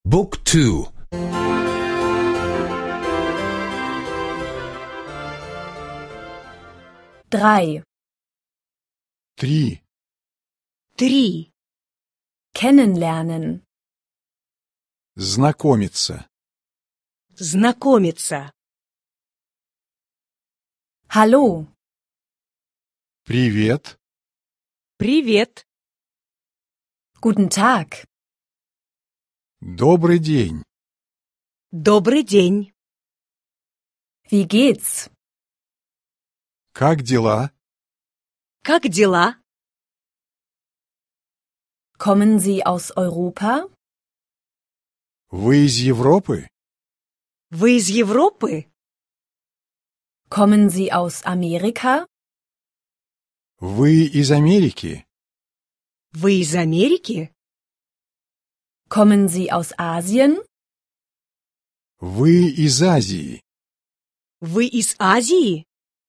บุ๊กทู 3. Три. Kennenlernen. Знакомиться. Знакомиться. Hallo. Привет. Привет. Guten Tag. Добрый день. Добрый день. Wie geht's? Как дела? Как дела? Kommen Sie aus Europa? Вы из Европы? Вы из Европы? Kommen Sie aus Amerika? Вы из Америки? Вы из Америки? Kommen Sie aus Asien? Вы из Азии? Вы из Азии?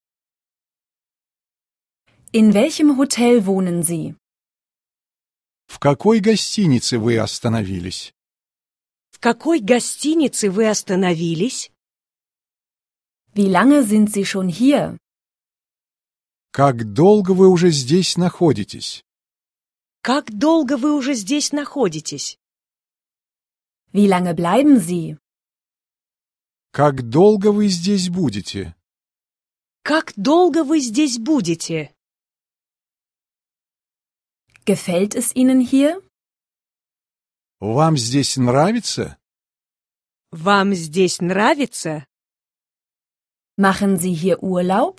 In welchem Hotel wohnen Sie? В какой гостинице вы остановились? В какой гостинице вы остановились? Wie lange sind Sie schon hier? Как долго вы уже здесь находитесь? Как долго вы уже здесь находитесь? Wie lange bleiben Sie? Как долго вы здесь будете? Как долго вы здесь будете? Gefällt es Ihnen hier? Вам здесь нравится? Вам здесь нравится? Machen Sie hier Urlaub?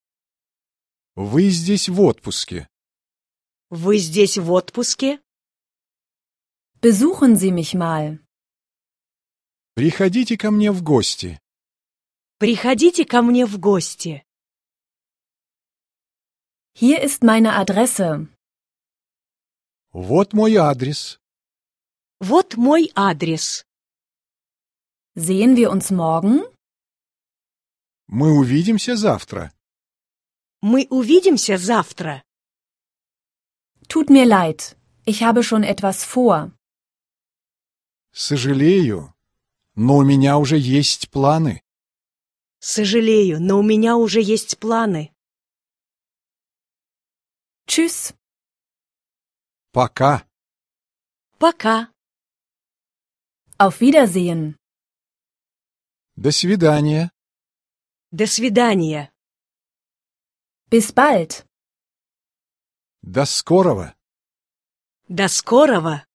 Вы здесь в отпуске? Вы здесь в отпуске? Besuchen Sie mich mal. Приходите ко мне в гости. Приходите ко мне в гости. Hier ist meine Adresse. Вот мой адрес. Вот мой адрес. Sehen wir uns morgen? Мы увидимся завтра. Мы увидимся завтра. Tut mir leid, ich habe schon etwas vor. Сожалею, но у меня уже есть планы. Сожалею, но у меня уже есть планы. Tschüss. Пока. Пока. Auf Wiedersehen. До свидания. До свидания. Bis bald. До скорого. До скорого.